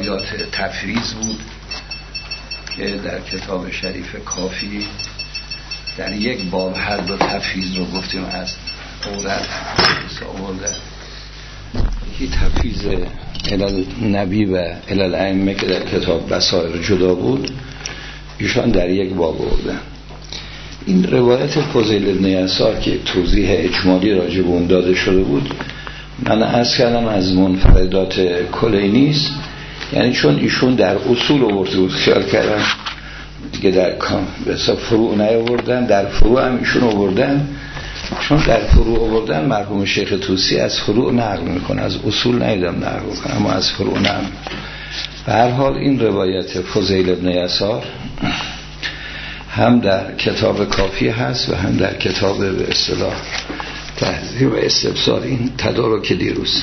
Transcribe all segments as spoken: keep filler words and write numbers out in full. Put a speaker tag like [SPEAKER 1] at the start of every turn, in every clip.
[SPEAKER 1] روایات تفویض بود که در کتاب شریف کافی در یک باب هر دو تفویض رو گفتیم از عورت آورده. یکی تفویض علل نبی و علل ائمه که در کتاب بصائر جدا بود، ایشان در یک باب آوردن. این روایت فضیل بن یسار که توضیح اجمالی راجع به اون داده شده بود، من عرض کردم از منفردات کلینی است، یعنی چون ایشون در اصول آورده بود خیال کردم دیگه در کام بسا فروع نیاوردن، در فروع هم ایشون آوردن، چون در فروع آوردن مرحوم شیخ طوسی از فروع نقل میکنه، از اصول نیدم نقل میکنه اما از فروع نقل. به هر حال این روایت فضیل بن یسار هم در کتاب کافی هست و هم در کتاب به اصطلاح تهذیب و استبصار، این تدارک دیروز.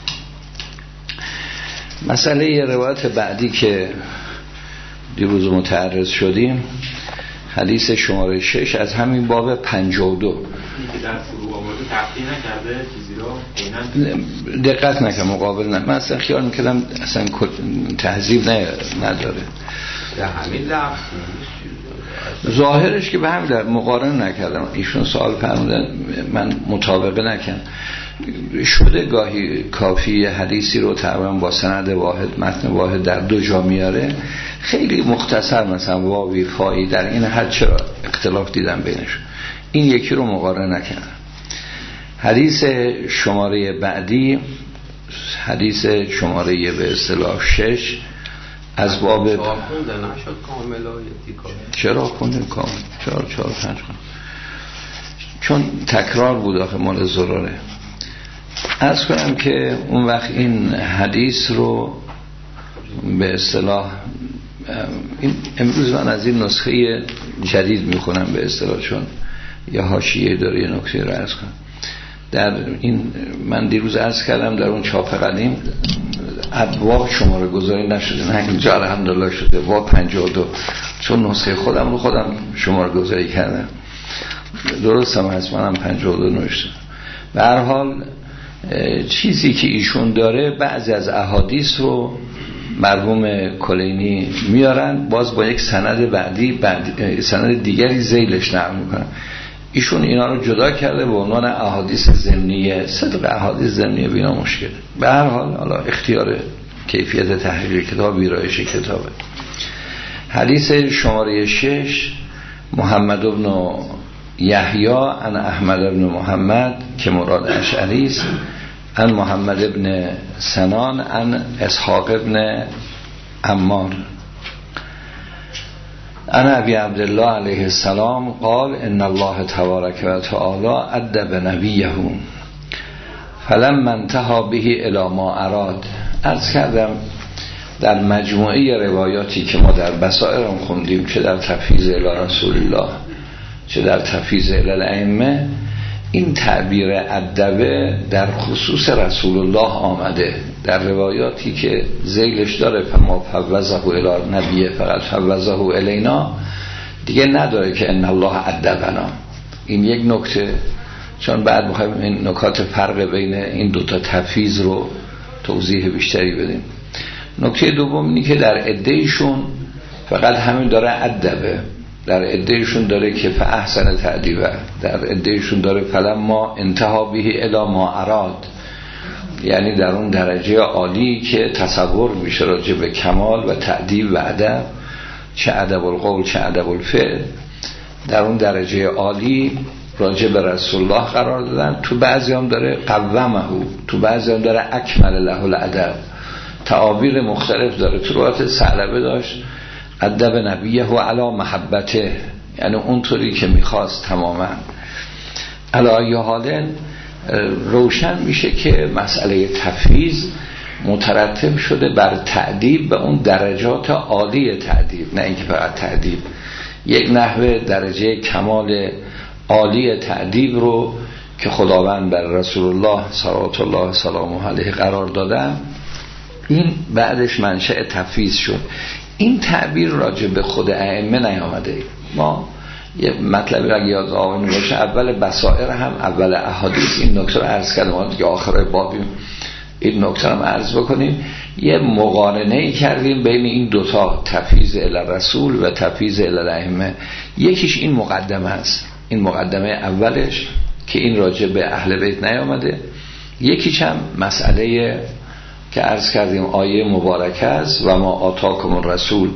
[SPEAKER 1] مسئله روایت بعدی که دیروز متعرض شدیم، حدیث شماره شش از همین باب پنجاه و دو
[SPEAKER 2] که در فروع آورده تقدیم نکرده چیزی رو
[SPEAKER 1] دقت نکرد، مقابل نه. من اصلا خیال میکردم اصلا تهذیب نداره،
[SPEAKER 3] در همین لفظ
[SPEAKER 1] ظاهرش که به همین مقارن نکردم. ایشون سوال فرمودن من مطابقه نکردم. شده گاهی کافی حدیثی رو تقریبا با سند واحد متن واحد در دو جا میاره، خیلی مختصر مثلا واوی فایی در این حد چرا اختلاف دیدم بینش، این یکی رو مقارنه نکردم. حدیث شماره بعدی حدیث شماره به اصطلاح شش از باب
[SPEAKER 3] خونده نشد کاملا
[SPEAKER 1] چرا خونده کامل چهار چهار پنج خونده چون تکرار بود آخه مال زراره. عرض کنم که اون وقت این حدیث رو به اصطلاح امروز من از این نسخه جدید میخونم به اصطلاح، چون یا حاشیه داره یه نکته رو عرض کنم. در این من دیروز عرض کردم در اون چاپ قدیم ابواب شماره گذاری نشده، نه اینجا الحمدلله شده باب پنجاه و دو، چون نسخه خودم رو خودم شماره گذاری کردم، درست هم هست، منم پنجاه و دو نوشتم. به هر حال چیزی که ایشون داره بعضی از احادیث رو مرحوم کلینی میارن، باز با یک سند بعدی بعد سند دیگری ذیلش نقل میکنن. ایشون اینا رو جدا کرده به عنوان احادیث ضمنیه، صدق احادیث ضمنیه بینا مشکل. به هر حال حالا اختیار کیفیت تحقیق کتاب ویرایش کتابه. حدیث شماره شش محمد بن یحیی عن احمد بن محمد که مراد اشعری است، عن محمد بن سنان عن اسحاق بن عمار عن ابی عبدالله علیه السلام قال ان الله تبارک و تعالی ادب نبیه فلما انتهى به الی ما اراد. عرض کردم در مجموعه روایاتی که ما در بصائر هم خوندیم، چه در تفویض الی رسول الله چه در تفویض الی الائمه، این تعبیر ادبه در خصوص رسول الله آمده. در روایاتی که ذیلش داره فما فوضه الی نبیه فقط فوضه الینا، دیگه نداره که ان الله ادبنا. این یک نکته، چون بعد میخوایم این نکات فرق بین این دوتا تفویض رو توضیح بیشتری بدیم. نکته دوم اینی که در عدهشون فقط همین داره ادبه، در عدهشون داره که فاحسن تعدیبه، در عدهشون داره فلما انتهى به الی ما اراد، یعنی در اون درجه عالی که تصور میشه راجع به کمال و تعدیب و ادب، چه ادب القول چه ادب الفعل، در اون درجه عالی راجع به رسول الله قرار دادن. تو بعضی هم داره قومه، تو بعضی هم داره اکمل له الادب، تعابیر مختلف داره. تو روایت ثعلبه داشت ادب نبیه و علی محبته، یعنی اونطوری که میخواست تماما. علی حال روشن میشه که مسئله تفویض مترتب شده بر تعدیب به اون درجات عالی تعدیب، نه اینکه فقط تعدیب. یک نحوه درجه کمال عالی تعدیب رو که خداوند بر رسول الله صلوات الله سلامه علیه قرار دادن، این بعدش منشأ تفویض شد. این تعبیر راجع به خود ائمه نیامده. ما یه مطلبی را یاد آوریم باشه، اول بصائر هم اول احادیث این نکته رو عرض کردم، ما دیگه آخر بابیم این نکته هم عرض بکنیم، یه مقارنه کردیم بین این دوتا، تفیض الی رسول و تفیض الی ائمه. یکیش این مقدمه است، این مقدمه اولش که این راجع به اهل بیت نیامده. یکیش هم مسئله که عرض کردیم آیه مبارکه است و ما آتاکم الرسول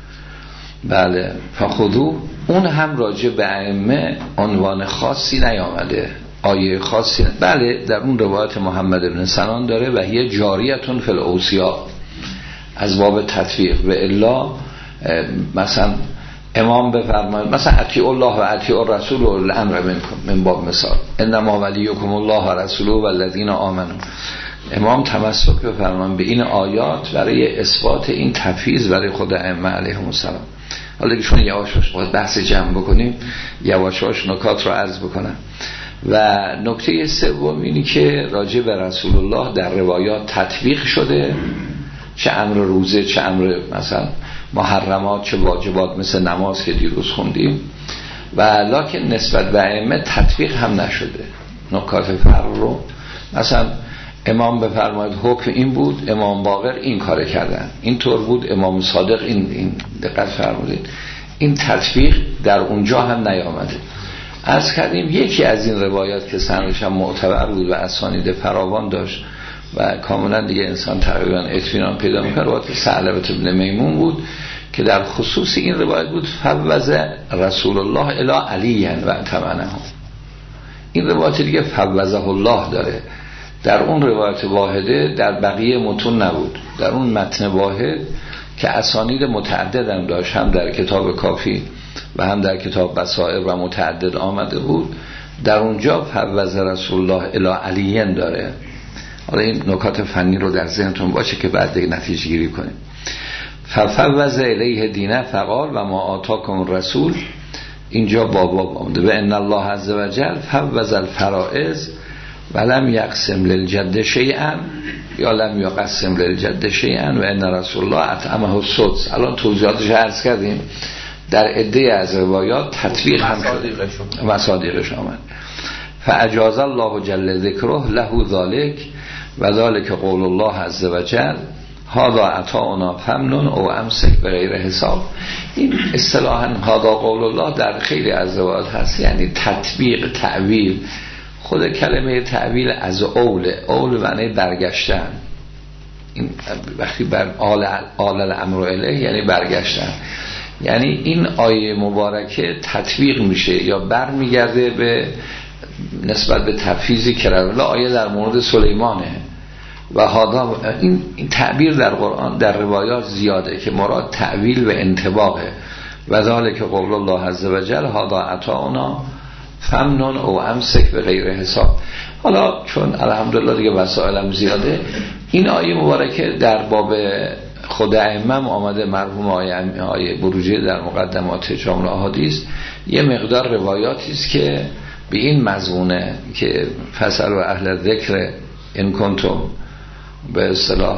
[SPEAKER 1] بله فخذوه، اون هم راجع به ائمه عنوان خاصی نیامده، آیه خاصی. بله در اون روایت محمد بن سنان داره و هی جاریتون فی الاوصیا از باب تطبیق، و الا مثلا امام بفرماید مثلا اطیعوا الله و اطیعوا الرسول و الامر منکم، من باب مثال انما ولیکم الله و رسوله و الذین آمنوا. امام تمسک بفرماید به این آیات برای اثبات این تفیض برای خود ائمه علیهم السلام. حالا که چون یواشاش باید بحث جمع بکنیم، یواشاش نکات رو عرض بکنم. و نکته سوم اینی که راجع به رسول الله در روایات تطبیق شده، چه امر روزه، چه امر مثلا محرمات، چه واجبات مثل نماز که دیروز خوندیم، و لکن نسبت به ائمه تطبیق هم نشده. نکات فرق رو مثلا امام بفرماید حکم این بود، امام باقر این کار کردن، این طور بود، امام صادق این, این دقت فرمودید، این تطبیق در اونجا هم نیامده. عرض کردیم یکی از این روایات که سندش هم معتبر بود و اسانید فراوان داشت و کاملا دیگه انسان تقریبا اطمینان پیدا می‌کنه، روایت ثعلبه بن میمون بود که در خصوص این روایت بود فوض رسول الله الی علی و اتمنه. این روایت دیگه فوضه الله داره، در اون روایت واحده در بقیه متون نبود. در اون متن واحد که اسانید متعدد هم داشت، هم در کتاب کافی و هم در کتاب بصائر و متعدد آمده بود، در اونجا فوض رسول الله الی علی داره. حالا این نکات فنی رو در ذهنتون باشه که بعد دیگه نتیجه گیری کنیم. ففوض الیه دینه فقال و ما آتاکم الرسول، اینجا بابا آمده و ان الله عز وجل فوض الفرائض ولم یقسم للجد شیئا یا لم یقسم للجد شیئا و ان رسول الله اطعمه السدس. الان توضیحاتش عرض کردیم، در عده از روایات تطبیق هم شده، مصادیقش آمد. فاجاز الله جل ذکره له ذلك و ذلك قول الله عز وجل هذا عطاؤنا فمنن او امسک بغیر حساب. این اصطلاحاً هذا قول الله در خیلی از روایات هست، یعنی تطبیق، تعویل. خود کلمه تعویل از اول، اول معنی برگشتن، این وقتی بر آل آل الامر الیه یعنی برگشتن، یعنی این آیه مبارکه تطبیق میشه یا برمیگرده به نسبت به تفیضی که رولا آیه در مورد سلیمانه و هادا. این, این تعبیر در قرآن در روایات زیاده که مراد تعویل و انطباقه. و ذالک قول الله عز وجل هادا عطاؤنا فمنن او امسک به غیر حساب. حالا چون الحمدلله دیگه وسائلم زیاده، این آیه مبارکه در باب خود ائمه آمده، مرحوم آیه, آیه بروجی در مقدمات جامع احادیث یه مقدار روایاتی است که به این مضمونه که فصل و اهل ذکر ان کنتم به اصطلاح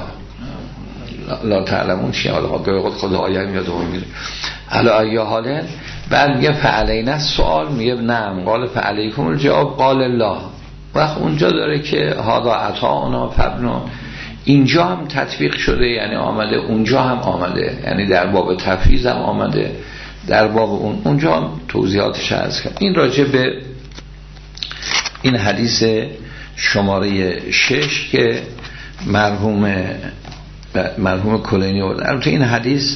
[SPEAKER 1] لا تعلمون چی، حالا خود خود آیه میاد و میره علا ای حاله. بعد میگه فعلینا سوال، میگه نعم قال فعلیکم الجواب قال الله. وقت اونجا داره که هذا عطاؤنا فابنون، اینجا هم تطبیق شده، یعنی آمده، اونجا هم آمده، یعنی در باب تفیض هم آمده، در باب اون اونجا هم توضیحاتش هست. این راجع به این حدیث شماره شش که مرحوم مرحوم کلینی بود. البته این حدیث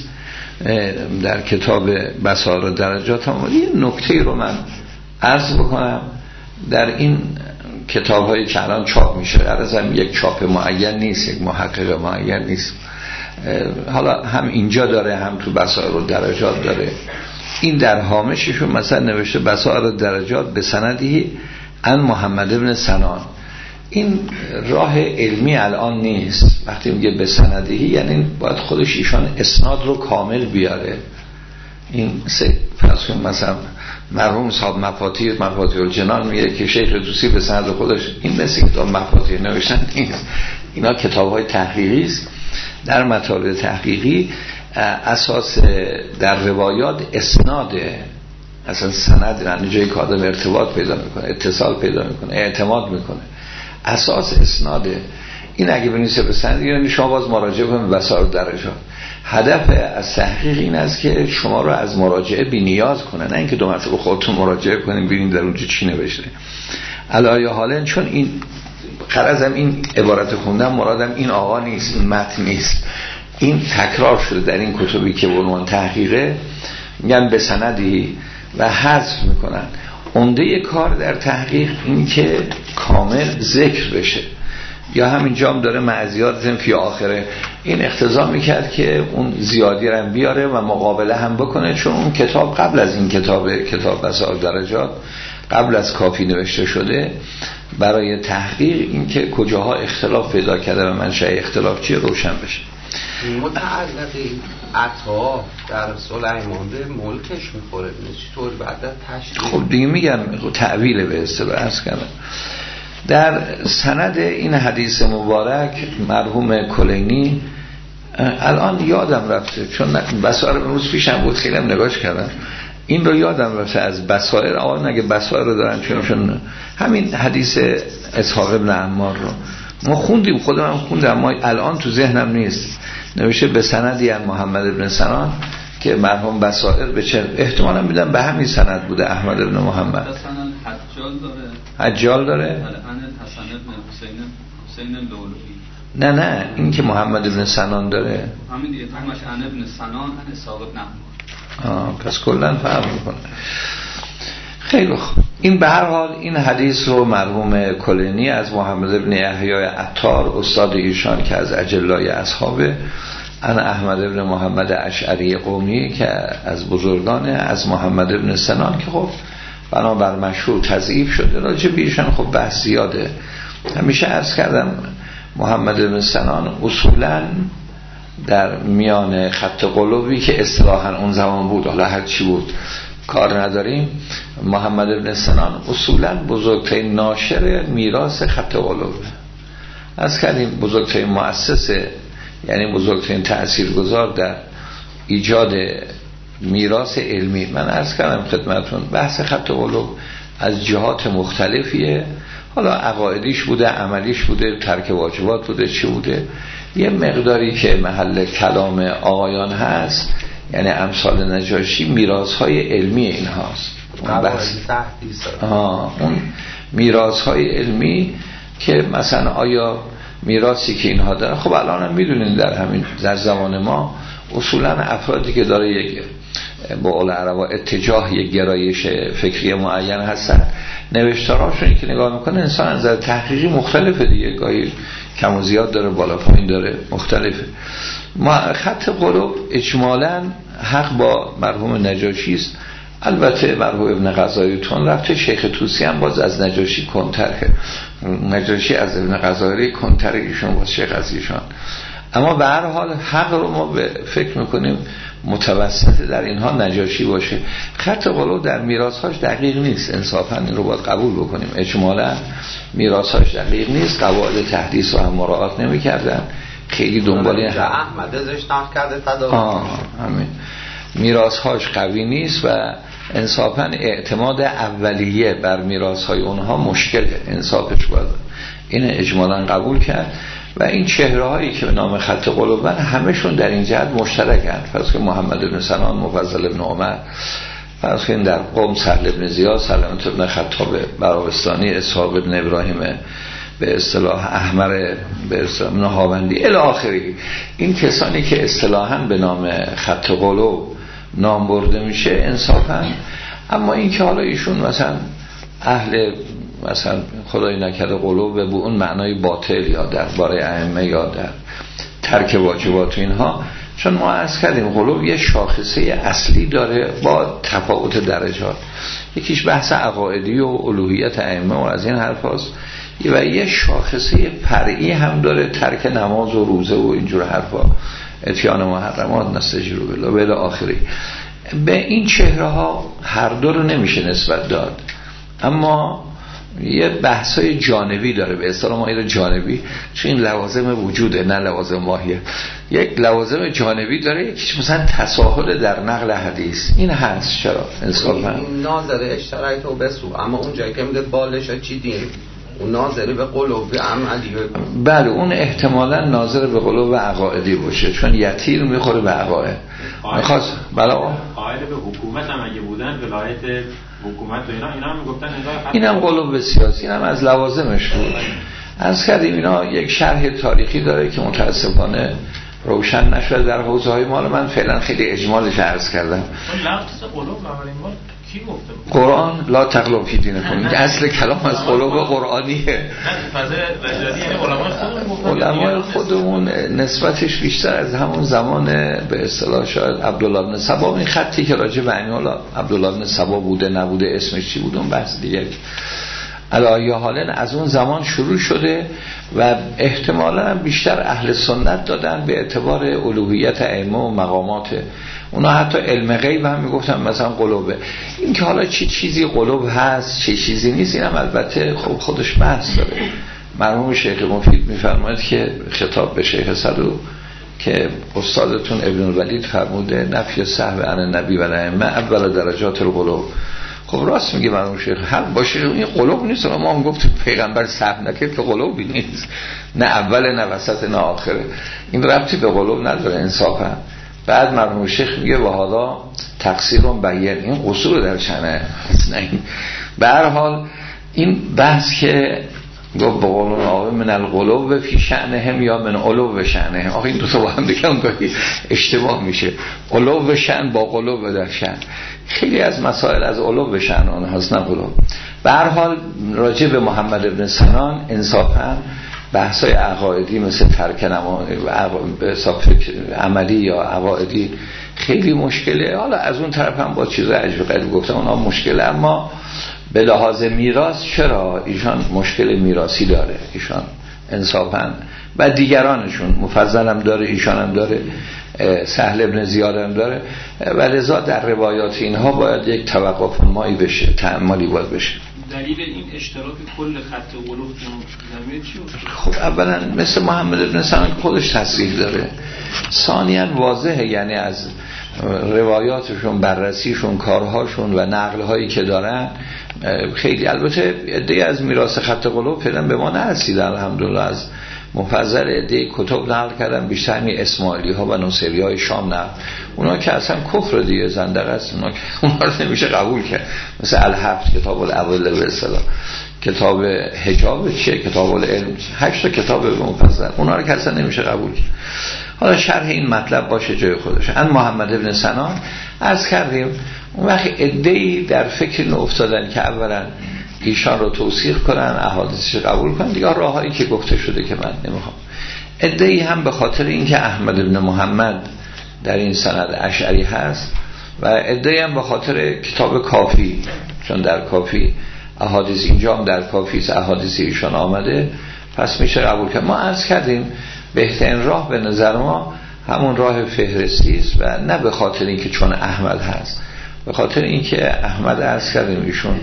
[SPEAKER 1] در کتاب بصائر درجات هم یه نکته رو من عرض بکنم. در این کتاب هایی که الان چاپ میشه، عرضم یک چاپ معین نیست، یک محقق معین نیست، حالا هم اینجا داره هم تو بصائر درجات داره. این در هامششون مثلا نوشته بصائر درجات به سندی ان محمد ابن سنان. این راه علمی الان نیست، وقتی میگه به سندی یعنی باید خودش ایشان اسناد رو کامل بیاره. این سه فرض مثلا مرحوم صاحب مفاتیح مفاتیح الجنان میگه که شیخ طوسی به سند خودش، این مثل کتاب مفاتیح نوشتن نیست، اینا کتاب‌های تحقیقی است. در مطالب تحقیقی اساس در روایات اسناده، اصلا سند یعنی جای که آدم ارتباط پیدا میکنه، اتصال پیدا میکنه، اعتماد میکنه، اساس اسناده. این اگه بنویسه به سند یعنی شما باز مراجعه کنید به وسائل درجات. هدف از تحقیق این است که شما رو از مراجعه بی نیاز کنه، نه اینکه دو مرتبه خودتون مراجعه کنین ببینید در اونجا چی نوشته. علایه حالا چون این غرضم این عبارت خوندم مرادم این آقا نیست، این متن نیست، این تکرار شده در این کتبی که به عنوان تحقیقه میگن به سندی و حذف میکنن. عمده کار در تحقیق این که کامل ذکر بشه، یا همینجا هم داره معذیات فی آخره این اقتضا میکرد که اون زیادی رو بیاره و مقابله هم بکنه، چون اون کتاب قبل از این کتاب کتاب وسائل درجات قبل از کافی نوشته شده. برای تحقیق این که کجاها اختلاف پیدا کرده و منشأ اختلاف چیه روشن بشه.
[SPEAKER 3] متعلقی عطا در سلیمان به ملکش میخوره چطور بعد تشریح؟
[SPEAKER 1] خب دیگه میگم تعویل به اصطلاح عرض کردم. در سند این حدیث مبارک مرحوم کلینی الان یادم رفته چون بسائر امروز پیشم بود خیلی هم نگاش کردم این رو یادم رفته از بسائر آن اگه بسائر رو دارن چون, چون همین حدیث اسحاق ابن عمار رو ما خوندیم خودم هم خوندم اما الان تو ذهنم نیست. نوشته به سندی از محمد ابن سنان که مرحوم بسائر به چه احتمالا میدم به همین سند بوده احمد ابن محمد
[SPEAKER 4] حجال داره
[SPEAKER 1] حجال داره
[SPEAKER 4] حسن ابن حسین حسین لولوی
[SPEAKER 1] نه نه این که محمد ابن سنان داره
[SPEAKER 4] همین دیگه همش ان ابن سنان ان اسحاق ابن عمار.
[SPEAKER 1] آه پس کلا فهم میکنه. خیلی خوب. این به هر حال این حدیث رو مرحوم کلینی از محمد ابن یحیی عطار استاد ایشان که از اجلای اصحابه، ان احمد ابن محمد اشعری قومی که از بزرگانه، از محمد ابن سنان که خب بنابر مشهور تضعیف شده، راجع به ایشان خب بحث زیاده. همیشه عرض کردم محمد ابن سنان اصولا در میان خط قلوبی که اصطلاحاً اون زمان بود، حالا هر چی بود کار نداریم، محمد ابن سنان اصولا بزرگترین ناشر میراث خط قلوب از کردیم، بزرگترین مؤسسه یعنی بزرگترین تأثیرگذار در ایجاد میراث علمی. من عرض کردم خدمتون بحث خط قلوب از جهات مختلفیه، حالا عقایدیش بوده، عملیش بوده، ترک واجبات بوده، چی بوده. یه مقداری که محل کلام آقایان هست یعنی امثال نجاشی میراث‌های علمی این هاست، اون بحث آه اون میراث‌های علمی که مثلا آیا میراثی که اینها دارن، خب الان هم میدونین در همین در زمان ما اصولا افرادی که داره یک با اول عربا اتجاه یک گرایش فکری معین هستن، نوشتاراشون که نگاه میکنه انسان از نظر تحقیقی مختلفه دیگه، گاهی کم و زیاد داره، بالا پایین داره، مختلفه. ما خط قلوب اجمالاً حق با مرحوم نجاشی است. البته مرحوم ابن غزالی تون رفته، شیخ طوسی هم باز از نجاشی کنتر کرد، نجاشی از ابن غزالی کنتر ایشون باز شیخ از ایشان. اما به هر حال حق رو ما به فکر میکنیم متوسط در اینها نجاشی باشه. خط قلوب در میراث‌هاش دقیق نیست، انصافاً این رو باید قبول بکنیم، اجمالاً میراث‌هاش دقیق نیست، قواعد تحدیث رو هم مراعات نمی‌کردن، خیلی دنبال این
[SPEAKER 3] احمد ازش نقل کرده تداوم.
[SPEAKER 1] آه همین میراث‌هاش قوی نیست و انصافاً اعتماد اولیه بر میراث‌های اونها مشکله، انصافش باید این اجمالاً قبول کرد. و این چهره هایی که به نام خط قلوبن همشون در این جهت مشترکند. فرض که محمد ابن سنان، مفضل ابن عمر، فرض که در قم سهل ابن زیاد، سلمت ابن خطاب براوستانی، اسحاق ابن ابراهیم به اصطلاح احمر، به اصطلاح نهاوندی الی آخری، این کسانی که اصطلاحاً به نام خط قلوب نام برده میشه انصافاً. اما این که حالا ایشون مثلا اهل مثلا خدای نکرده قلوب به اون معنای باطل یا در باره ائمه یا در ترک واجبات اینها، چون ما عرض کردیم قلوب یه شاخصه اصلی داره با تفاوت درجات، یکیش بحث عقائدی و الوهیت ائمه و از این حرف هست، و یه شاخصه فرعی هم داره، ترک نماز و روزه و اینجور حرفا، اتیان محرمات، نستجیرو بالله و الی آخری. به این چهره ها هر دو رو نمیشه نسبت داد، اما یه بحثای جانبی داره، به اصطلاح ما اینو جانبی، چون این لوازم وجوده نه لوازم ماهیه، یک لوازم جانبی داره، یکیش مثلا تساهل در نقل حدیث، این هست. چرا انصافا
[SPEAKER 3] این ناظر اشتراک تو بسو، اما اون جایی که میگه بالش چی دین اون ناظر به قلوب عملی.
[SPEAKER 1] بله اون احتمالاً ناظر به قلوب عقایدی باشه، چون یتیر میخوره به عقاید. میخواست بله
[SPEAKER 2] قائل به حکومت هم اگه بودن ولایت حکومت و اینا اینا هم میگفتن
[SPEAKER 1] اینم قلوب سیاسی، اینم از لوازمش بود. از کردیم اینا یک شرح تاریخی داره که متاسفانه روشن نشده در حوزه های مال. من فعلا خیلی اجمالش عرض کردم.
[SPEAKER 2] لفظ قلوب اولین بار کی گفته بود؟
[SPEAKER 1] قرآن لا تغلوا فی دینکم. این اصل کلام از قلوب قرآنیه.
[SPEAKER 2] فاز وجدانی یعنی علمای خودمون
[SPEAKER 1] علمای خودمون نسبتش بیشتر از همون زمان به اصطلاح شاید عبدالله بن سبا، این خطی که راجع به انیالا عبدالله بن سبا بوده نبوده اسمش چی بود اون بحث دیگه. علایه حالن از اون زمان شروع شده و احتمالاً هم بیشتر اهل سنت دادن به اعتبار الوهیت ائمه و مقامات اونا. حتی علم غیب هم میگفتن مثلا قلوبه. این که حالا چی چیزی قلوب هست چی چیزی نیست اینم البته خب خودش بحث داره. مرحوم شیخ مفید میفرماید که خطاب به شیخ صدوق که استادتون ابن الولید فرموده نفی سهو عن النبی و الائمه اول درجات القلوب. خب راست میگه مرحوم شیخ، هر باشه این قلوب نیست. ما هم گفتیم پیغمبر سهو نکرد که قلوبی نیست، نه اول نه وسط نه آخره. این ربطی به قلوب نداره انصافا. بعد مرحوم شیخ میگه و حالا تقصیرون بیان، این قصور در شأنه نه. به هر حال این بحث که گفت به قولون آقا من القلوب فی شأنهم یا من علو شأنهم، آقا این دو تا با هم دیگه اونگاهی اشتباه میشه. علو شأن با قلوب در شأن، خیلی از مسائل از علو شأن آن هست نه قلوب. به هر حال راجع به محمد ابن سنان انصافا بحثای عقایدی مثل ترک نماز عملی یا عقایدی خیلی مشکله. حالا از اون طرف هم با چیزای عجیب غریب گفتم اونها مشکله، اما به لحاظ میراث چرا ایشان مشکل میراثی داره ایشان انصافا و دیگرانشون مفضل هم داره، ایشان هم داره، سهل ابن زیاد هم داره و لذا در روایات اینها باید یک توقف مایی بشه، تأملی باید بشه.
[SPEAKER 4] دلیل این اشتراک کل خط قلوب زمینه چی بود؟
[SPEAKER 1] خب اولا مثل محمد ابن سنان خودش تصریح داره، ثانیاً واضحه یعنی از روایاتشون بررسیشون کارهاشون و نقلهایی که دارن خیلی. البته عده از میراث خط قلوب فعلا به ما نرسیده الحمدلله، از مفضل عده کتب نقل کردن بیشتر همین اسماعیلی ها و نصیری های شام نقل. اونا که اصلا کفر دیگه زندقه است، اونا که اونا رو نمیشه قبول کرد. مثل الهفت کتاب الاول به اصطلاح، کتاب حجاب چیه، کتاب العلم، هشت تا کتاب به مفضل، اونا رو که اصلا نمیشه قبول کرد. حالا شرح این مطلب باشه جای خودش. ان محمد ابن سنان عرض کردیم اون وقت عده‌ای در فکر این افتادن که اولا ایشان رو توثیق کنن، احادیثش قبول کنن، دیگه راههایی که گفته شده که من نمیخوام. عده‌ای هم به خاطر اینکه احمد ابن محمد در این سند اشعری هست و عده‌ای هم به خاطر کتاب کافی، چون در کافی احادیث اینجا هم در کافی احادیث ایشان آمده پس میشه قبول کرد. ما عرض کردیم بهترین راه به نظر ما همون راه فهرستی است و نه به خاطر اینکه چون احمد هست، به خاطر اینکه احمد عرض کردیم ایشون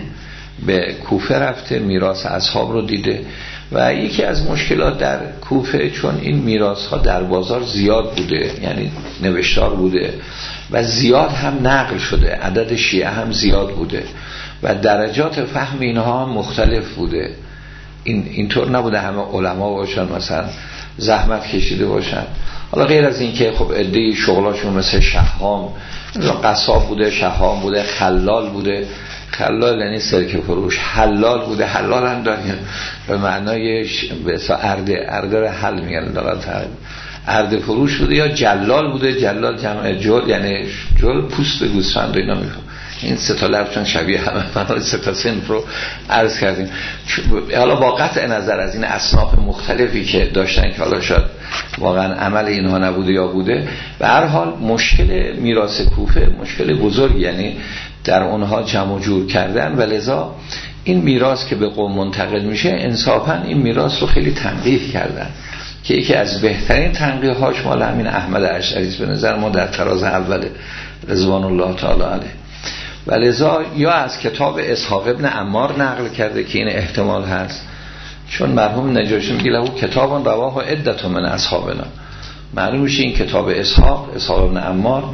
[SPEAKER 1] به کوفه رفته، میراث اصحاب رو دیده و یکی از مشکلات در کوفه چون این میراث ها در بازار زیاد بوده، یعنی نوشتار بوده و زیاد هم نقل شده، عدد شیعه هم زیاد بوده و درجات فهم اینها مختلف بوده. این اینطور نبوده همه علما باشن مثلا زحمت کشیده باشن. حالا غیر از این که خب عده‌ای شغلاشون مثل شهام قصاب بوده، شهام بوده، خلال بوده. خلال یعنی سرکه فروش، حلال بوده، حلال هم داریم به معنای به اصلا ارده ارده حل میگن دارن تقریبا ارده فروش بوده یا جلال بوده. جلال جمع جل یعنی جل پوست گوسفند و اینا میخوام. این سه تا لفظ چون شبیه همه من سه تا صنف رو عرض کردیم. حالا با قطع نظر از این اصناف مختلفی که داشتن که حالا شاید واقعا عمل اینها نبوده یا بوده، به هر حال مشکل میراث کوفه مشکل بزرگی، یعنی در اونها جمع و جور کردن و لذا این میراث که به قوم منتقل میشه انصافا این میراث رو خیلی تنقیح کردن که یکی از بهترین تنقیح هاش مال همین احمد اشعری به نظر ما در تراز اول رضوان الله تعالی علیه. و لذا یا از کتاب اسحاق ابن عمار نقل کرده که این احتمال هست، چون مرحوم نجاشی میگه له کتابان رواه عدت من اصحابنا، معلوم میشه این کتاب اسحاق اسحاق ابن عمار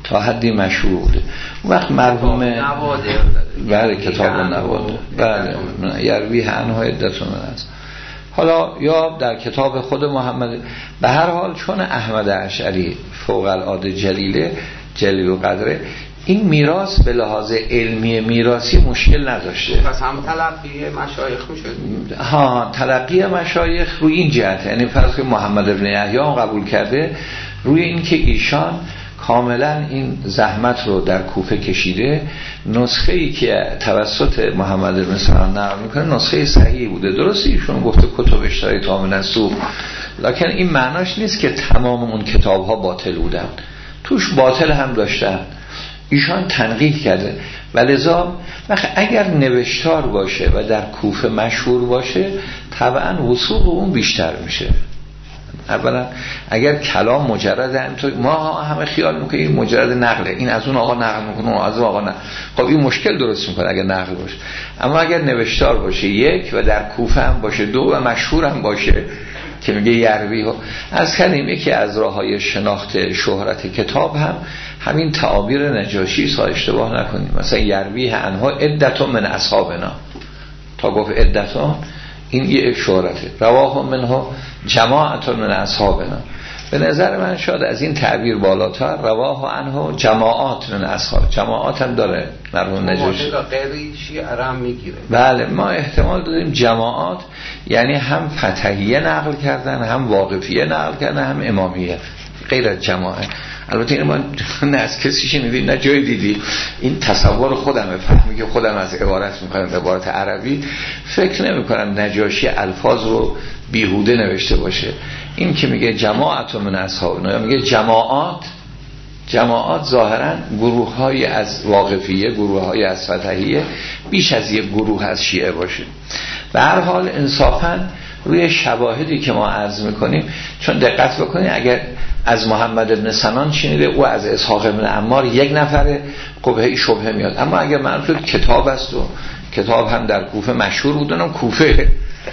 [SPEAKER 1] تا حدی مشهور بوده. اون وقت مرحوم
[SPEAKER 3] نواده
[SPEAKER 1] بله کتاب نواده بله یرویه عنه عدة من است. حالا یا در کتاب خود محمد، به هر حال چون احمد اشعری فوق العاده جلیله جلیل و قدره، این میراث به لحاظ علمی میراثی مشکل نداشته.
[SPEAKER 3] پس هم تلقی مشایخ میشد.
[SPEAKER 1] ها تلقی مشایخ روی این جهت، یعنی فرض که محمد ابن یحیی هم قبول کرده روی این که ایشان کاملا این زحمت رو در کوفه کشیده، نسخه ای که توسط محمد ابن سنان نقل میکنه نسخه صحیحی بوده. درسته ایشون گفته کتب اشتری تا من السوق، لکن این معناش نیست که تمام اون کتاب ها باطل بودن، توش باطل هم داشتن، ایشان تنقیح کرده. ولذا وقت اگر نوشتار باشه و در کوفه مشهور باشه طبعا وثوق اون بیشتر میشه. اولا اگر کلام مجرد همینطور ما همه خیال میکنیم مجرد نقله، این از اون آقا نقل میکنه اون از اون آقا نقل، خب این مشکل درست میکنه اگر نقل باشه. اما اگر نوشتار باشه یک و در کوفه هم باشه دو و مشهور هم باشه که میگه یروی ها از کلمه یکی از راههای شناخت شهرت کتاب هم همین تعابیر نجاشی سا اشتباه نکنیم. مثلا یروی عنها عدة من اصحابنا، تا گفت عدة این یه شهرته، رواه منها جماعت من اصحابنا. به نظر من شاید از این تعبیر بالاتر رواه عنه جماعات من اصحاب، جماعات هم داره مرحوم نجاشی
[SPEAKER 3] غیری شیعه هم میگیره.
[SPEAKER 1] بله ما احتمال دادیم جماعات یعنی هم فتحیه نقل کردن، هم واقفیه نقل کردن، هم امامیه، غیر از جماعه. البته این ما نه از کسی شنیدیم نه جای دیدی، این تصور خودمه، فهمی که خودم از عبارت میکنم عبارت عربی، فکر نمی کنم نجاشی الفاظ رو بیهوده نوشته باشه. این که میگه جماعت من اصحابنا یا میگه جماعات، جماعات ظاهرا گروه های از واقفیه، گروه های از فتحیه، بیش از یک گروه از شیعه باشه. به هر حال انصافا روی شواهدی که ما عرض میکنیم، چون دقت بکنید اگر از محمد ابن سنان شنیده او از اسحاق ابن عمار یک نفره قبهی شبهه میاد. اما اگر معلوم کتاب است و کتاب هم در کوفه مشهور بودن کوفه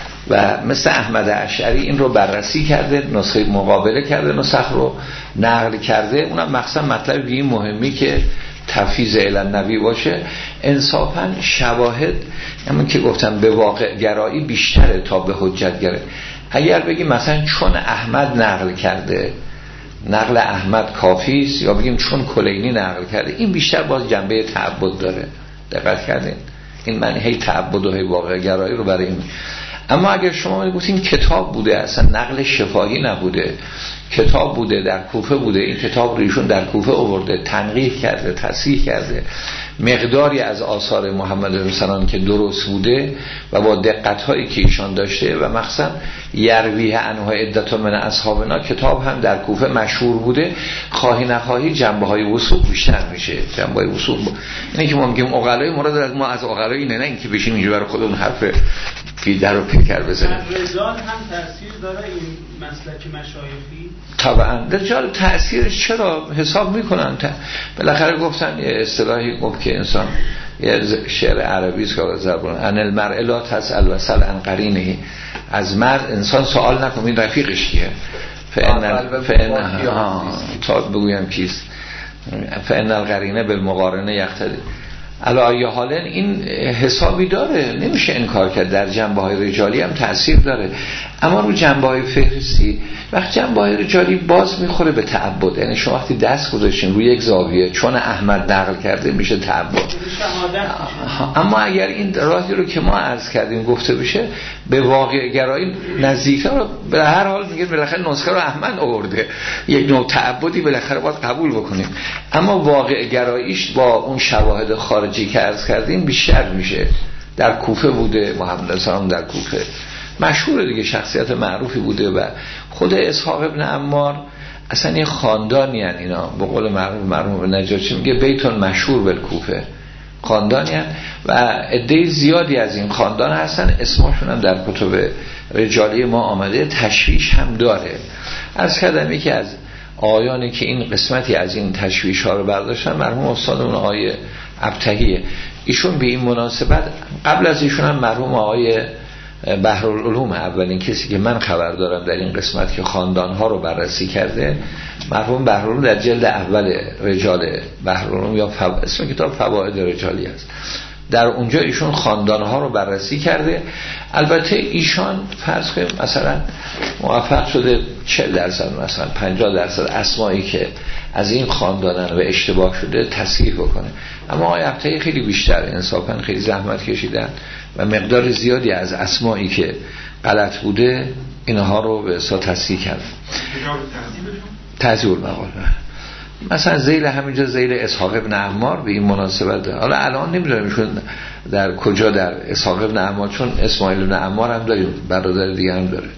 [SPEAKER 1] و مثل احمد اشعری این رو بررسی کرده، نسخه مقابله کرده، نسخ رو نقل کرده، اونم مخصوصا مطلب این مهمی که تفیض النبی باشه، انصافا شواهد همون که گفتم به واقع گرایی بیشتره تا به حجت گرایی. اگر بگیم مثلا چون احمد نقل کرده نقل احمد کافی است، یا بگیم چون کلینی نقل کرده، این بیشتر باز جنبه تعبد داره. دقت کردین این معنی هی تعبد و هی واقع گرایی رو برای این. اما اگر شما میگفتین کتاب بوده، اصلا نقل شفاهی نبوده، کتاب بوده در کوفه بوده، این کتاب رو ایشون در کوفه آورده، تنقیح کرده، تصحیح کرده، مقداری از آثار محمد بن سنان که درست بوده و با دقت هایی که ایشان داشته و مخصوصا یرویه عنه عدة من اصحابنا کتاب هم در کوفه مشهور بوده، خواهی نخواهی جنبه های وثوق بیشتر میشه. جنبه های وثوق اینه که ما میگیم عقلای مراد از ما از عقلای اینه، نه اینکه بشیم اینجا برای خودمون حرف فیدر رو پیکر بزنیم.
[SPEAKER 5] رجال هم تاثیر داره این مسلک مشایخی؟ طبعا
[SPEAKER 1] رجال تأثیرش چرا حساب میکنن. بالاخره گفتن یه اصطلاحی گفت که انسان یه شعر عربی است که زبان ان المرء لا تسأل وسل عن قرینه، از مرد انسان سوال نکن این رفیقش کیه، فان فان ها تا بگویم کیست، فان القرینه بالمقارنه یقتضی. علی حال این حسابی داره، نمیشه انکار کرد، در جنبه های رجالی هم تأثیر داره. اما رو جنبه های فهرستی وقت جنبه های رجالی باز میخوره به تعبد، یعنی شما وقتی دست گذاشتین روی یک زاویه چون احمد نقل کرده میشه تعبد. اما اگر این راهی رو که ما عرض کردیم گفته بشه به واقع گرایی نزدیکتر رو به هر حال میگه بالاخره نسخه رو احمد آورده، یک نوع تعبدی بالاخره باید قبول بکنیم. اما واقع گراییش با اون شواهد خارجی که عرض کردیم بیشتر میشه. در کوفه بوده، محمد سلام در کوفه مشهور دیگه، شخصیت معروفی بوده و خود اسحاق ابن عمار اصلا یه خاندانی هن اینا، به قول معروف مرحوم نجاشی میگه بیتون مشهور بالکوفه، خاندانی هن و عده زیادی از این خاندان هستن، اسمشون هم در کتب رجالی ما آمده، تشویش هم داره. عرض کردم یکی از آیانی که این قسمتی از این تشویش ها رو برداشتن مرحوم استادمون آقای ابتهیه، ایشون به این مناسبت قبل از ایشون هم مرحوم آقای بحرالعلوم اولین کسی که من خبر دارم در این قسمت که خاندانها رو بررسی کرده مرحوم بحرالعلوم در جلد اول رجال بحرالعلوم یا فو... اسم کتاب فواید رجالی است، در اونجا ایشون خاندانها رو بررسی کرده. البته ایشان فرض کنیم مثلا موفق شده چهل درصد مثلا پنجاه درصد اسمایی که از این خاندانن و اشتباه شده تصحیح بکنه، اما آقای ابطحی خیلی بیشتر انصافا خیلی زحمت کشیدن و مقدار زیادی از اسمایی که غلط بوده اینها رو به اصلا تصحیح کردن. تحضیب المقال مثلا ذیل همینجا ذیل اسحاق ابن عمار به این مناسبت ده. حالا الان نمیدونم ایشون در کجا در اسحاق ابن عمار، چون اسماعیل ابن عمار هم داریم برادر دیگه هم داره.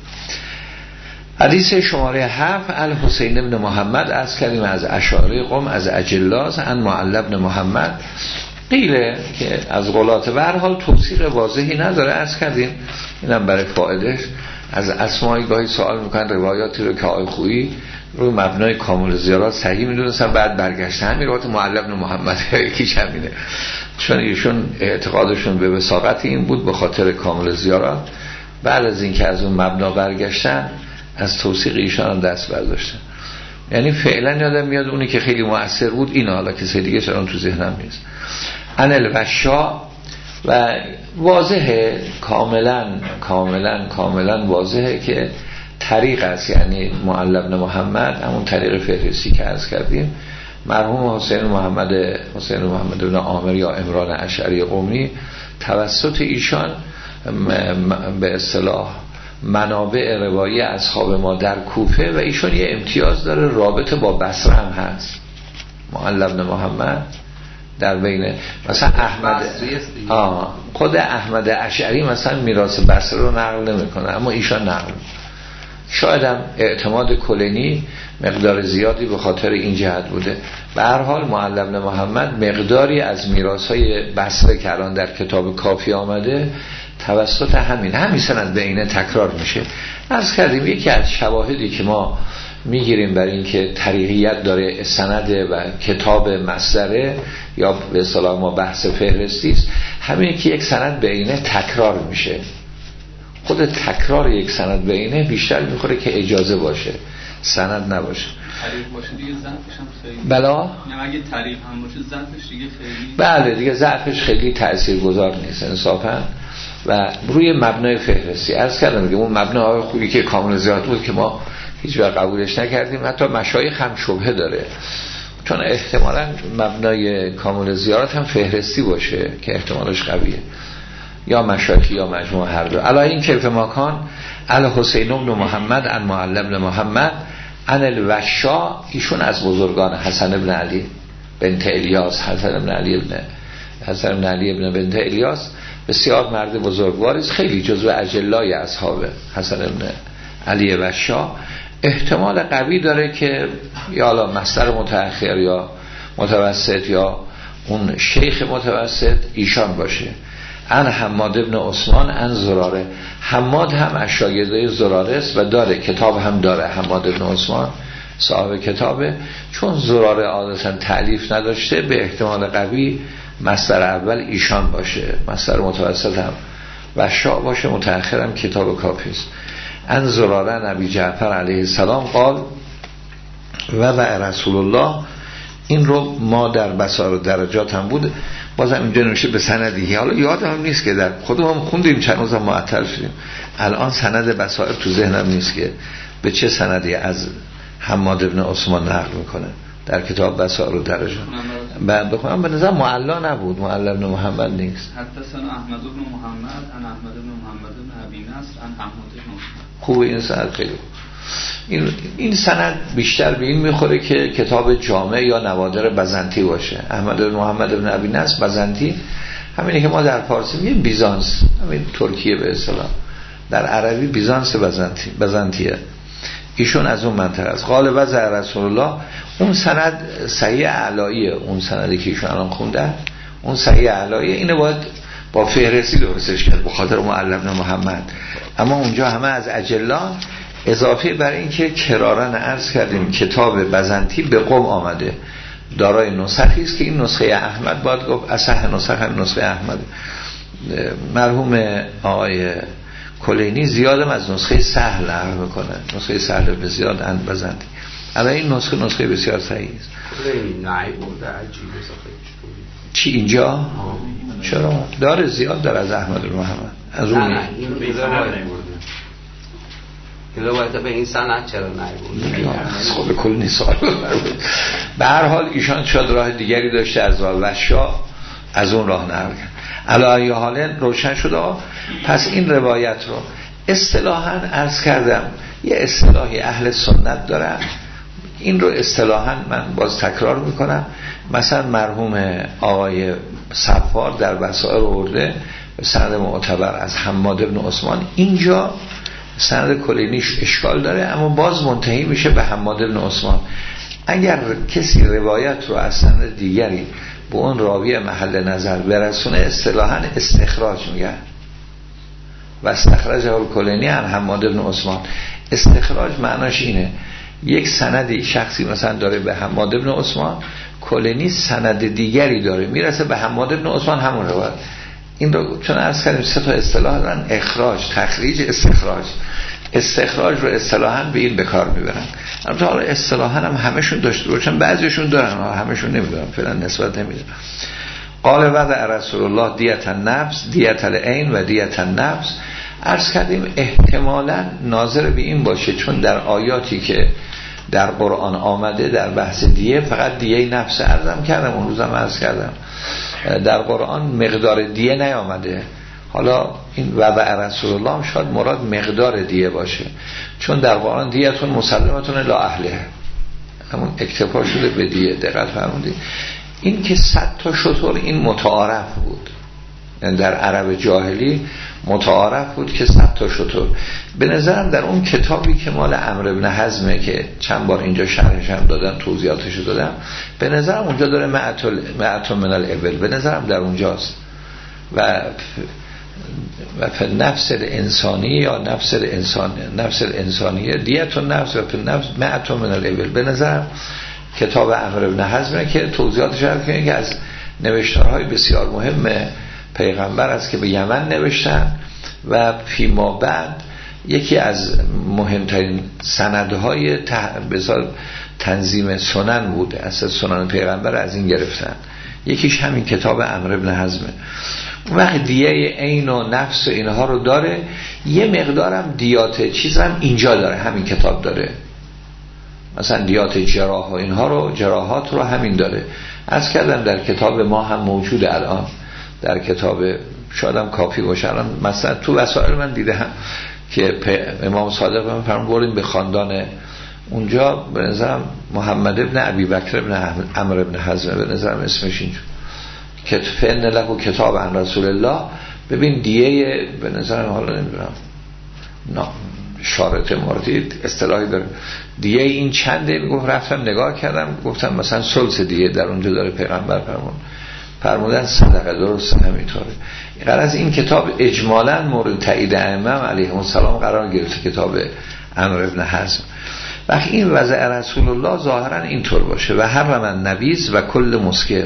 [SPEAKER 1] حدیث شماره هفت الحسین ابن محمد از کلمه از اشاره قوم از اجلاس ان معل ابن محمد قیله که از غلات و هر حال توصیق واضحی نداره. از کردیم اینم برای فایدهش از اسمایی گاهی سوال میکنن روایاتی رو که آقای خویی روی مبنای کامل زیارات صحیح میدونستن بعد برگشتن همین روایت معل ابن محمد یکیش همینه، چون ایشون اعتقادشون به وثاقت این بود به خاطر کامل زیارات بعد از اینکه از اون مبنا برگشتن از توثیق ایشان هم دست برداشتن. یعنی فعلا یادم میاد اونی که خیلی مؤثر بود این، حالا کسی دیگه چرا تو ذهنم نیست. انل وشا و واضحه کاملا کاملا کاملا واضحه که طریق است، یعنی معل ابن محمد همون طریق فهرستی که عرض کردیم مرحوم حسین محمد حسین محمد بن عامر یا عمران اشعری قمی توسط ایشان به اصطلاح منابع روایی اصحاب ما در کوفه و ایشون یه امتیاز داره رابطه با بصره هم هست. معل ابن محمد در بین مثلا احمد آه خود احمد اشعری مثلا میراث بصره رو نقل نمیکنه اما ایشان نقل. شاید هم اعتماد کلینی مقدار زیادی به خاطر این جهت بوده. به هر حال معل ابن محمد مقداری از میراث‌های بصره که الان در کتاب کافی آمده توسط همین همین سند بینه تکرار میشه. عرض کردیم یکی از شواهدی که ما میگیریم برای اینکه طریقیت داره سند و کتاب مصدره یا به اصطلاح ما بحث فهرستی است، همین که یک سند بینه تکرار میشه. خود تکرار یک سند بینه بیشتر میخوره که اجازه باشه سند نباشه.
[SPEAKER 4] تعریف باشه دیگه ضعفش هم خیلی
[SPEAKER 1] بلا
[SPEAKER 4] نه اگه تعریف هم باشه ضعفش دیگه خیلی
[SPEAKER 1] بله دیگه ضعفش خیلی تاثیرگذار نیست انصافا و روی مبنای فهرستی عرض کردم دیگه اون مبنای خوبی که کامل زیاد بود که ما هیچ وقت قبولش نکردیم. حتی مشایخ هم شبهه داره چون احتمالاً مبنای کامل زیارت هم فهرستی باشه که احتمالش قویه یا مشایخی یا مجموعه هر دو. علی این کیف ماکان الحسین ابن محمد ان معل ابن محمد ان الوشا ایشون از بزرگان حسن ابن علی بنت الیاس حسن ابن علی ابن حسن ابن علی ابن بنت الیاس بسیار مرد بزرگواری است، خیلی جزو اجلای اصحاب حسن ابن علی وشا. احتمال قوی داره که یا حالا مصدر متأخر یا متوسط یا اون شیخ متوسط ایشان باشه. ان حماد ابن عثمان ان زراره، حماد هم از شاگردای زراره است و داره کتاب هم داره. حماد ابن عثمان صاحب کتابه، چون زراره عادتا تألیف نداشته به احتمال قوی مصدر اول ایشان باشه، مصدر متوسط هم و شا باشه، متأخر هم کتاب کافی است. ان زراره نبی جعفر علیه السلام قال و و رسول الله. این رو ما در بصائر درجات هم بود، بازم اینجا نوشته به سندی، حالا یادم هم نیست که در خودمون خوندیم چند روز هم معطل شدیم، الان سند بصائر تو ذهنم نیست که به چه سندی از حماد ابن عثمان نقل میکنه در کتاب بصائر درجات. بعد بخونم به نظر معلا نبود، معلا ابن محمد نیست.
[SPEAKER 4] حدثنا احمد ابن محمد ان احمد ابن محمد ابن ابی نصر ان حماد ابن عثمان.
[SPEAKER 1] خوبه این سند خیلی خوب. این این سند بیشتر به این میخوره که کتاب جامع یا نوادر بزنطی باشه. احمد بن محمد بن ابی نصر بزنطی همینه که ما در فارسی میگیم بیزانس، همین ترکیه به اصطلاح، در عربی بیزانس بزنطی بزنطیه. ایشون از اون منطقه است. قال وضع رسول الله، اون سند صحیح اعلاییه، اون سندی که ایشون الان خوندن اون صحیح اعلاییه. اینو باید با فهرستی درستش کرد به خاطر معل ابن محمد، اما اونجا همه از اجلان اضافه بر این که کرارن عرض کردیم کتاب بزنطی به قم آمده دارای نسخی است که این نسخه احمد باید گفت اصح نسخ هم نسخه احمد. مرحوم آقای کلینی زیادم از نسخه سهل نقل میکنه، نسخه سهل به زیاد اند بزندی. اما این نسخه نسخه بسیار صحیح است.
[SPEAKER 3] کلینی نعی بوده عجیبه صحیح.
[SPEAKER 1] چی اینجا؟ آه. چرا؟ داره زیاد داره از احمد بن محمد. از اون
[SPEAKER 3] نه این به روایت این روایت به این سند چرا نبود؟
[SPEAKER 1] خب کل نیسان. به هر حال ایشان شاید راه دیگری داشته از وشا از اون راه نقل کرد. علی حال روشن شده. پس این روایت رو اصطلاحاً عرض کردم یه اصطلاحی اهل سنت دارن، این رو اصطلاحاً من باز تکرار میکنم. مثلا مرحوم آقای صفار در وسائل آورده به سند معتبر از حماد بن عثمان. اینجا سند کلینیش اشکال داره اما باز منتهی میشه به حماد بن عثمان. اگر کسی روایت رو از سند دیگری به اون راوی محل نظر برسونه اصطلاحاً استخراج میگن و استخراج کلینی عن حماد بن عثمان. استخراج معناش اینه یک سندی شخصی مثلا داره به حماد بن عثمان، کلینی سند دیگری داره میرسه به حماد بن عثمان همون روایت. این رو چون عرض کردیم سه تا اصطلاح دارن، اخراج، تخریج، استخراج. استخراج رو اصطلاحاً به این به کار میبرن. البته حالا اصطلاحاً هم همشون داشته باشن، بعضیشون دارن همشون نمیدونم، فعلا نسبت نمیدونم. قال وضع رسول الله دیت النفس دیت العین و دیت النفس. عرض کردیم احتمالاً ناظر به این باشه چون در آیاتی که در قرآن آمده در بحث دیه فقط دیه نفس عرضم کردم، اون روزم عرض کردم در قرآن مقدار دیه نیامده. حالا این وضع رسول الله هم شاید مراد مقدار دیه باشه چون در قرآن دیتون مسلمتون لا اهله، همون اکتفا شده به دیه. دقت فرمودید این که صد تا شتر این متعارف بود، یعنی در عرب جاهلی متعارف بود که صد تا شتر. به نظرم در اون کتابی که مال عمرو بن حزمه که چند بار اینجا شرحش هم دادم توضیحاتش دادم، به نظرم اونجا داره معتل من الابل، به نظرم در اونجاست. و و فی نفس انسانی یا نفس انسان نفس انسانیه دیت و نفس و فی نفس معتل من الابل. به نظرم کتاب عمرو بن حزمه که توضیحاتش هم که از نوشتارهای بسیار مهم پیغمبر است که به یمن نوشتن و فیما بعد یکی از مهمترین سندهای بسیار تنظیم سنن بوده، اصلا سنن پیغمبر از این گرفتن. یکیش همین کتاب عمرو بن حزمه. اون وقت دیه عین و نفس و اینها رو داره، یه مقدارم دیات چیزم اینجا داره، همین کتاب داره. مثلا دیات جراح و اینها رو، جراحات رو همین داره. از کردم در کتاب ما هم موجوده الان، در کتاب شایدم کافی باشه. الان مثلا تو وسائل من دیدم که امام صادق من فرمود بریم به خاندان اونجا، به نظرم محمد ابن ابی بکر ابن عمرو ابن حزم به نظرم اسمش اینجور که فن له کتاب عن رسول الله. ببین دیه به نظرم حالا نمیدونم نه شارط موردی اصطلاحی داره دیه این چنده، میگفت رفتم نگاه کردم گفتم مثلا ثلث دیه در اونجا داره پیغمبر فرمود فرمودن صدقه، درست همینطوره. غرض این کتاب اجمالاً مورد تایید ائمه علیهم السلام قرار گرفته، کتاب عمرو بن حزم. وقتی این وضع رسول الله ظاهرا اینطور باشه و حرم النبیذ و کل مسکر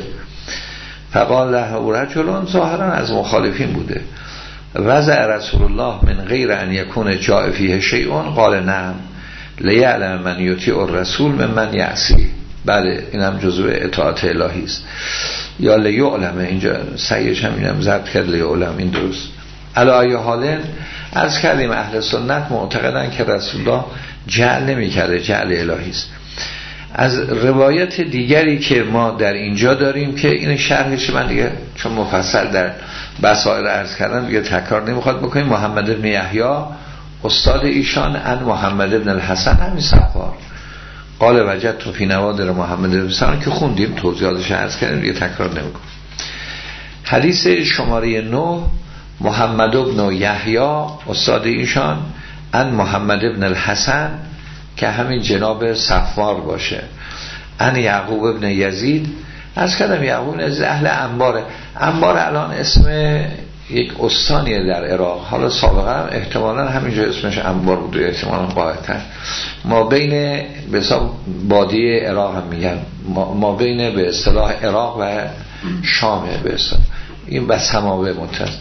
[SPEAKER 1] فقال له رجل، ظاهرا از مخالفین بوده. وضع رسول الله من غیر ان یکون جاء فیه شیء قال نعم لیعلم من یطیع الرسول من من یعصی. بله این هم جزء اطاعت الهی است. یا لیعلم، اینجا سعیش هم اینم ضبط کرد لیعلم، این درست. علی حال عرض کردیم اهل سنت معتقدن که رسول الله جعل نمی کرده، جعل الهی است. از روایت دیگری که ما در اینجا داریم که این شرحش من دیگه چون مفصل در بصائر عرض کردم دیگه تکرار نمیخواد بکنیم. محمد بن یحیی استاد ایشان ان محمد بن الحسن همین صفار قال وجدت فی نوادر محمد بن الحسن که خوندیم توضیحاتش عرض کردیم دیگه تکرار نمیکنم. حدیث شماره نه محمد بن یحیی استاد ایشان ان محمد بن الحسن که همین جناب صفار باشه، ان یعقوب بن یزید. از کردم یعقوب بن یزید اهل انباره. انبار الان اسم یک استانیه در عراق، حالا سابقا هم احتمالا همینجا اسمش انبار بوده، احتمالا قاعدتر ما بین به حساب بادیه عراق هم میگن، ما, ما بین به اصطلاح عراق و شامه به اصطلاح این بس همابه متصل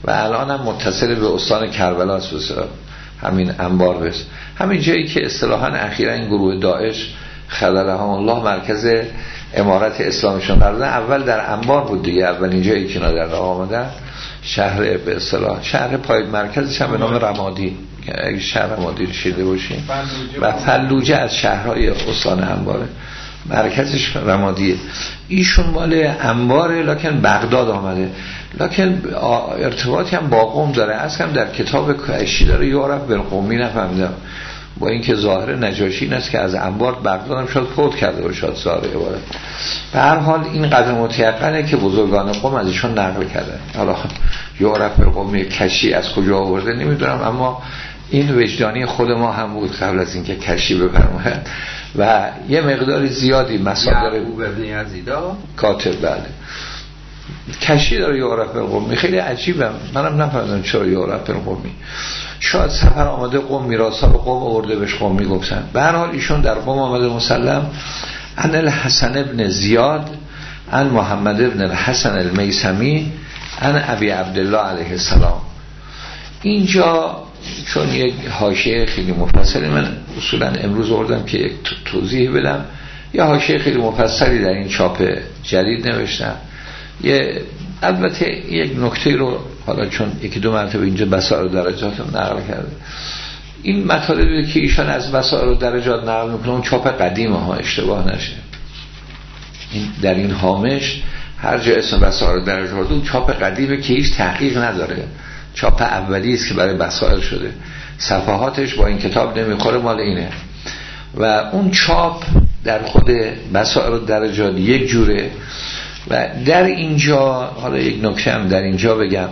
[SPEAKER 1] و الان هم متصل به استان کربلا است. همین انبار بس همین جایی که اصطلاحاً اخیراً این گروه داعش خللهم الله مرکز امارت اسلامشون قرار دادن، اول در انبار بود دیگه، اولین جایی که اینا در راه آمدن شهر به اصطلاح شهر پای مرکزش هم به نام رمادی، اگه شهر رمادی رو شیده باشین، و فلوجه از شهرهای استان انباره، مرکزش رمادیه. ایشون مال انباره لکن بغداد آمده، لکن ارتباطی هم با قم داره. اصلا در کتاب کشی داره یعرف بالقومی، نفهمیدم با اینکه ظاهر نجاشی این است که از انبار بغداد هم شاید فوت کرده و شاید ظاهر عبارت. به هر حال این قدر متیقنه که بزرگان قم از ایشون نقل کرده. حالا یعرف بالقومی کشی از کجا آورده نمیدونم، اما این وجدانی خود ما هم بود قبل از اینکه کشی بفرماید. و یه مقدار زیادی مصادر
[SPEAKER 3] یعقوب ابن یزیدا
[SPEAKER 1] کاتب بله کشی داره یعرف بالقومی. خیلی عجیبه، منم نفهمیدم چرا یعرف بالقومی. شاید سفر آمده قوم میراثا رو قوم آورده بهش قوم میگفتن. به هر حال ایشون در قوم آمده مسلم ان الحسن ابن زیاد ان محمد ابن الحسن المیثمی ان ابی عبدالله علیه السلام. اینجا چون یک حاشیه خیلی مفصلی من اصولا امروز آوردم که یک توضیح بدم، یه حاشیه خیلی مفصلی در این چاپ جدید نوشتم. یه البته یک نکته رو حالا چون یکی دو مرتبه اینجا بصائر و درجات رو نقل کرده، این مطالبی که ایشان از بصائر و درجات نقل میکنه اون چاپ قدیمه ها، اشتباه نشه. این در این هامش هر جا اسم بصائر و درجات اون چاپ قدیمه که هیچ تحقیق نداره، چاپ اولی است که برای بصائر شده، صفحاتش با این کتاب نمیخوره، مال اینه. و اون چاپ در خود بصائر و درجات یک جوره. و در اینجا حالا یک نکته هم در اینجا بگم،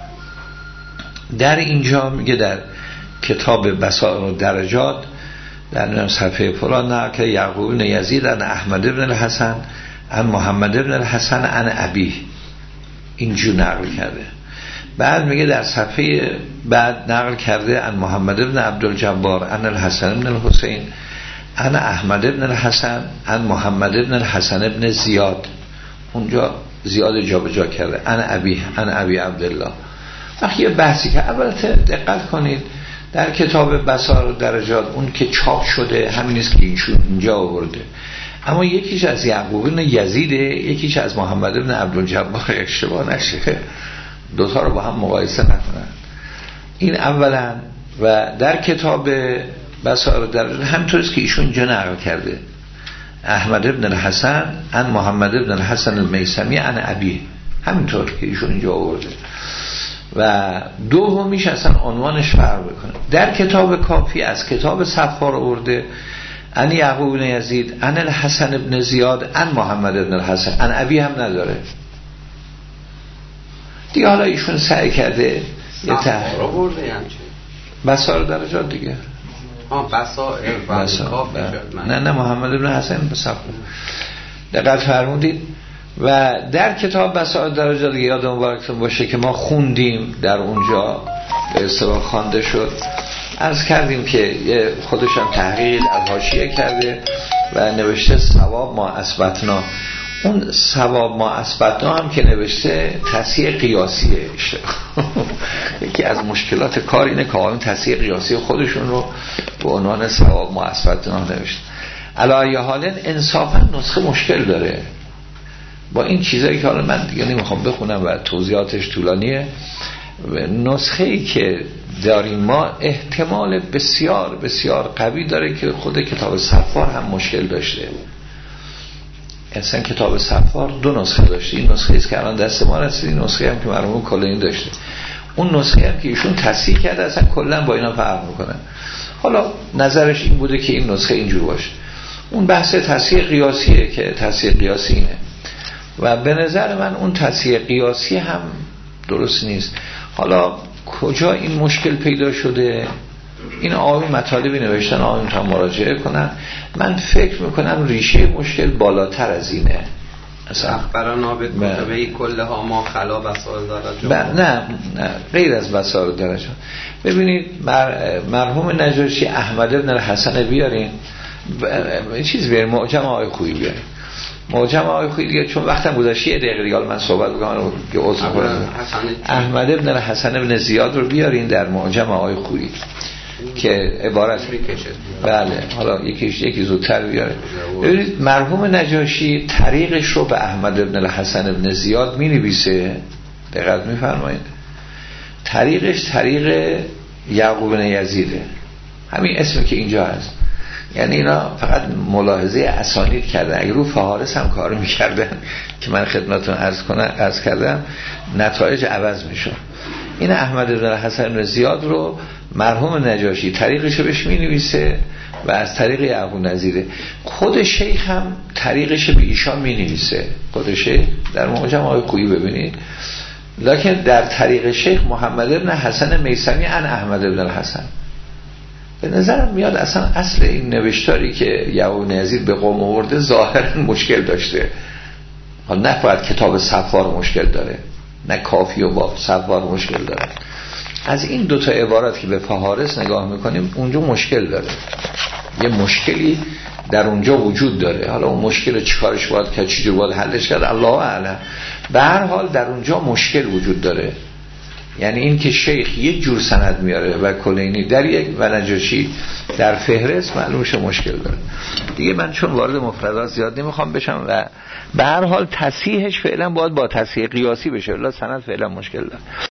[SPEAKER 1] در اینجا میگه در کتاب بصائر و درجات در صفحه فلان نه که یعقوب بن یزید ان احمد بن الحسن ان محمد بن الحسن ان ابی، اینجور نقل کرده. بعد میگه در صفحه بعد نقل کرده ان محمد بن عبدالجبار ان الحسن بن الحسین ان احمد بن الحسن ان محمد بن الحسن بن زیاد، اونجا زیاد جا به جا کرده ان ابی ان ابی عبدالله. وقتی یه بحثی که البته دقت کنید در کتاب بصائر و درجات اون که چاپ شده همین است که اینشون اینجا آورده، اما یکیش از یعقوب بن یزیده، یکیش از محمد بن عبدالجبار، اشتباه نشه دوتا رو با هم مقایسه نکنن. این اولا. و در کتاب بصائر و درجات همطوریست که ایشون اینجا نقل کرده احمد ابن الحسن ان محمد ابن الحسن المیثمی ان ابی، همینطور که ایشون اینجا آورده. و دومیش اصلا عنوانش فرق بکنه. در کتاب کافی از کتاب صفار آورده ان یعقوب بن یزید ان الحسن ابن زیاد ان محمد ابن الحسن ان ابی هم نداره دیگه. حالا ایشون سعی کرده یه تحقیق
[SPEAKER 3] آورده یعنی چی؟
[SPEAKER 1] بصائر درجات دیگه.
[SPEAKER 3] آه بصائر
[SPEAKER 1] بصائر نه نه محمد ابن حسن بصفر دقت فرمودید. و در کتاب بصائر درجات دیگه یاد مبارکتون باشه که ما خوندیم در اونجا به اصطلاح خوانده شد، عرض کردیم که خودش هم تحقیق از حاشیه کرده و نوشته ثواب ما اثبتنا. اون ثواب ما اثبتنا هم که نوشته تصحیح قیاسیه. یکی از مشکلات کار اینه که آن تصحیح قیاسی خودشون رو به عنوان ثواب ما اثبتنا نوشته. علی ای حال انصافا نسخه مشکل داره با این چیزایی که حالا من دیگه نمیخوام بخونم و توضیحاتش طولانیه. نسخه‌ای که داریم ما احتمال بسیار بسیار قوی داره که خود کتاب صفار هم مشکل داشته. اصلا کتاب صفار دو نسخه داشته، این نسخه است که الان دست ما رسید، این نسخه هم که مرحوم کلینی داشته، اون نسخه هم که ایشون تصحیح کرده اصلا کلا با اینا فرق میکنه. حالا نظرش این بوده که این نسخه اینجور باشه. اون بحث تصحیح قیاسیه که تصحیح قیاسی اینه و به نظر من اون تصحیح قیاسی هم درست نیست. حالا کجا این مشکل پیدا شده؟ این آقای مطالبی نوشتن، آقای میتونن مراجعه کنن. من فکر میکنم ریشه مشکل بالاتر از اینه.
[SPEAKER 3] اخبرنا به کتبه کلها ما خلا بصائر درجات.
[SPEAKER 1] نه نه غیر از بصائر درجات. ببینید مر... مرحوم نجاشی احمد بن الحسن بیارین، چیز بیارین، معجم آقای خویی بیارین. معجم آقای خویی دیگه، چون وقتم گذشته یه دقیقه دیگه من صحبت بکنم که عذر می‌خوام. احمد ابن الحسن ابن زیاد رو بیارین در معجم آقای خویی که عبارت میکشه. بله حالا یکیش یکی زودتر بیاره. ببینید مرحوم نجاشی طریقش رو به احمد ابن الحسن ابن زیاد مینویسه، دقت میفرمایید، طریقش طریق یعقوب بن یزیده، همین اسمی که اینجا هست. یعنی اینا فقط ملاحظه اسانید کردن، اگه رو فهارس هم کار میکردن که من خدمتتون عرض کنم عرض کردم نتایج عوض میشه. این احمد بن الحسن بن زیاد رو مرحوم نجاشی طریقش رو بهش مینویسه و از طریق یعقوب نظیره. خود شیخ هم طریقش به ایشان مینویسه، خود شیخ در معجم آقای خویی ببینید، لکن در طریق شیخ محمد بن حسن میثمی عن احمد بن الحسن. به نظرم میاد اصلا اصل این نوشتاری که یعقوب نظیر به قوم آورده ظاهرا مشکل داشته، نه فقط کتاب صفار مشکل داره، نه کافی و باب صفار مشکل داره. از این دوتا عبارات که به فهارس نگاه میکنیم اونجا مشکل داره، یه مشکلی در اونجا وجود داره. حالا اون مشکل چیکارش باید که چجور باید حلش کرد الله اعلم. به هر حال در اونجا مشکل وجود داره، یعنی این که شیخ یک جور سند میاره و کلینی در یک و نجاشی در فهرست معلومش مشکل داره دیگه. من چون وارد مفردات زیاد نمیخوام بشم و به هر حال تصحیحش فعلا باید با تصحیح قیاسی بشه، الا سند فعلا مشکل داره.